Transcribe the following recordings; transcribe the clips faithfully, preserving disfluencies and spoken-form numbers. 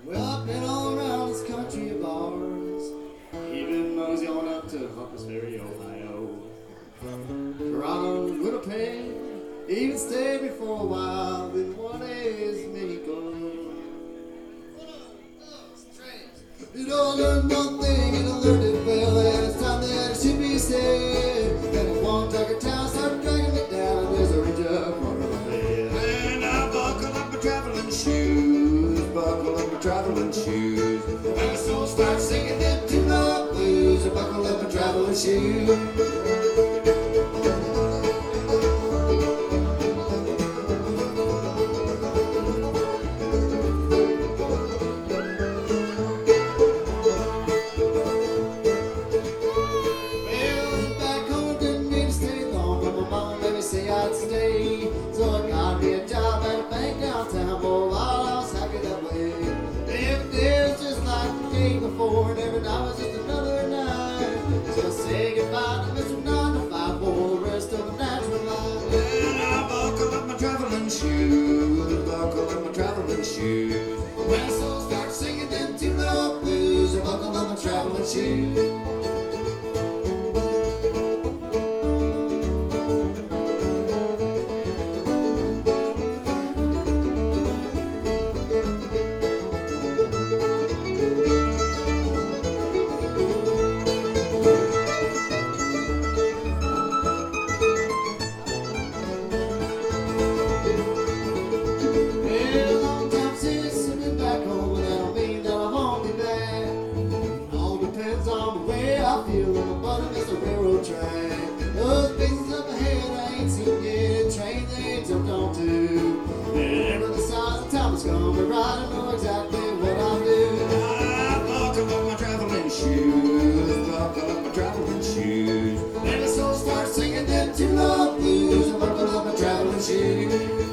Well, I've been all around this country of ours, even mosey on up to Harpers Ferry, Ohio. Toronto, Winnipeg, even stayed me for a while in Juarez, Mexico. You know, I learned one thing and I learned it well, and it's time that it should be said. That if one tucker town started dragging me down, there's a ridge up under my bed. And I buckle up my traveling shoes, buckle up my traveling shoes. When the soul starts singing them two love blues, I buckle up my traveling shoes. Say I'd stay, so I got me a job at a bank downtown. Boy, while I was happy that way. Every day was just like the day before, and every night was just another night. So I say goodbye to Mister nine to five for the rest of the natural life. And I buckle up my traveling shoes, buckle up my traveling shoes. When the soul starts singing them two love blues, I buckle up my traveling shoes. I feel on the bottom is a railroad track. Those pieces up ahead I ain't seen yet. Train they ain't jumped onto. Whenever the signs of time is coming right, I know exactly what I'll do. I buckle up my traveling shoes, buckle up my traveling shoes. When the soul starts singing them two love blues, I buckle up my traveling shoes.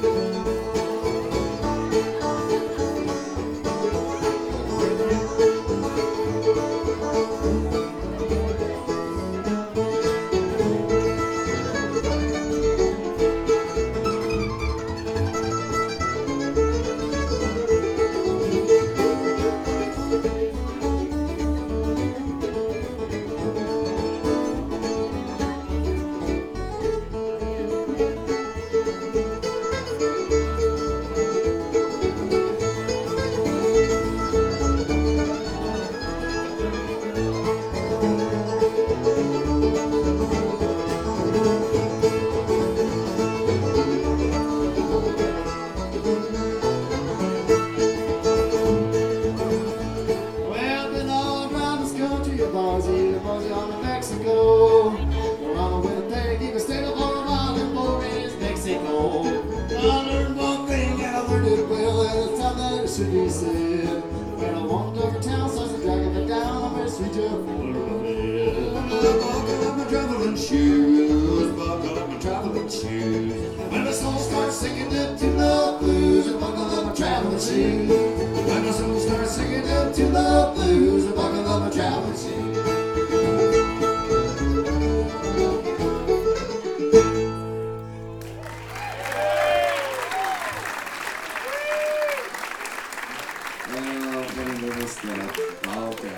Mosey, Mosey on to Mexico. We're on a Winnipeg, you can stay up on a while in Juarez, Mexico. I learned one thing and I learned it well, and it's time that it should be said. When I walked over town, starts dragging me down, I'm ready to reach up for my bed. Buckle up my traveling shoes, buckle up my traveling shoes. When the soul starts singing them two love blues, I buckle up my traveling shoes. When the soul starts singing them two love blues, I buckle up my traveling shoes. Well, I'm getting to this stuff. Okay.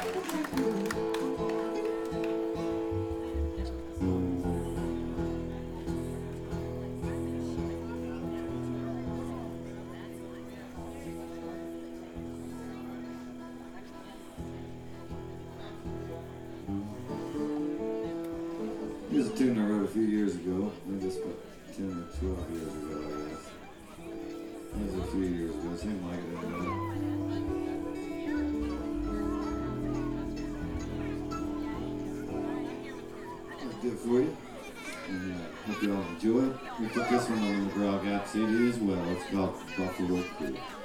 Here's a tune I wrote a few years ago. Maybe it's about ten or twelve years ago, I guess. It was a few years ago. It seemed like it. I know. I'll do it for you. And uh, hope you all enjoy it. We took this one on the McGraw Gap C D as well. It's called Buffalo Creek.